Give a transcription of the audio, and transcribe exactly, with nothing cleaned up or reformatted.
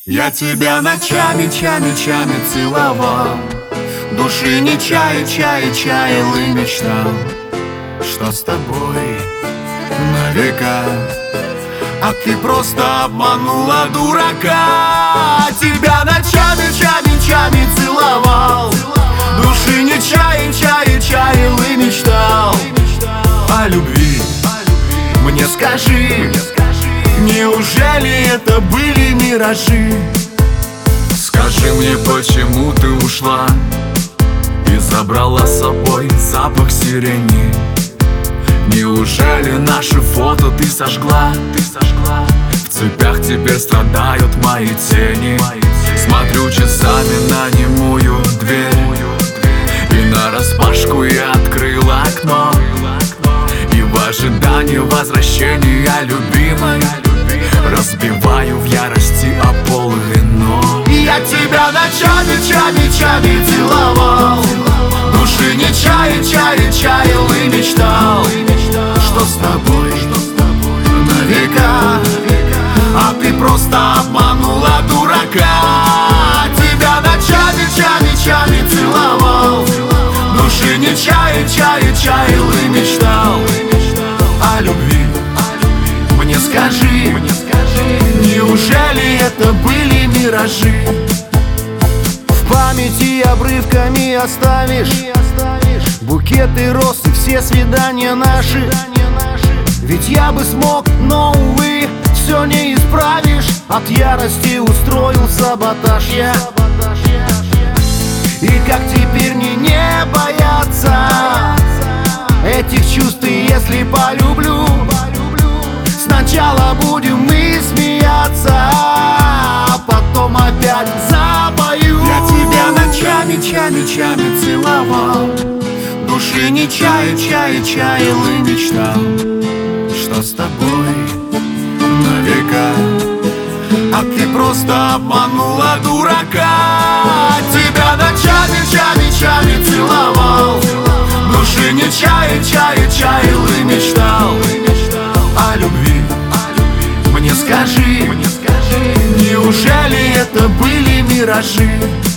Я тебя ночами, ночами, ночами целовал, души не чая, чая, чаял и мечтал, что с тобой на века. А ты просто обманула дурака. Тебя ночами, ночами, ночами целовал, души не чая, чая, чаял и мечтал о любви. Мне скажи, неужели это были миражи? Скажи мне, почему ты ушла и забрала с собой запах сирени? Неужели наши фото ты сожгла? Ты сожгла. В цепях теперь страдают мои тени. Смотрю часами на немую дверь, и нараспашку я открыла окно, и в ожидании возвращения любимой разбиваю в ярости о пол вино. Я тебя ночами, ночами, ночами целовал, души не чая, чая, чаял и мечтал, что с тобой на века. А ты просто обманула дурака. Тебя ночами, ночами, ночами целовал, души не чая, чая, чаял и мечтал о любви. Мне скажи, неужели это были миражи? В памяти обрывками оставишь букеты роз и все свидания наши. Ведь я бы смог, но, увы, все не исправишь. От ярости устроил саботаж я. И как теперь мне не бояться этих чувств, и если полюблю, сначала будем мы смеяться, а потом опять запою. Я тебя ночами, ночами, ночами целовал, души не чая, чая, чаял и мечтал, что с тобой на века. А ты просто обманула дурака. Тебя ночами, ночами, ночами целовал, души не чая, чая, чаял и мечтал о любви. Мне скажи, неужели это были миражи?